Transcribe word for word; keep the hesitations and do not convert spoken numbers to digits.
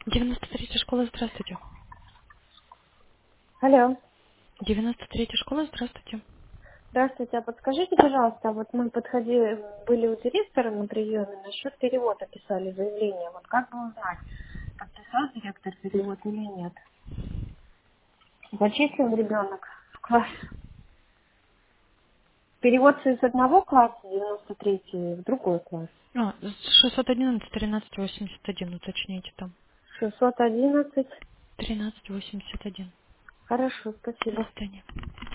девяносто третья школа, здравствуйте. Алло. девяносто третья школа, здравствуйте. Здравствуйте. А подскажите, пожалуйста, вот мы подходили, были у директора на приеме, насчет перевода писали заявление. Вот как бы узнать, подписал директор перевод или нет? Зачислен ребенок в класс. Перевод из одного класса, девяносто третий, в другой класс. А, шестьсот одиннадцать тринадцать восемьдесят один, уточните там. шестьсот одиннадцать. тринадцать восемьдесят один. Хорошо, До спасибо. свидания.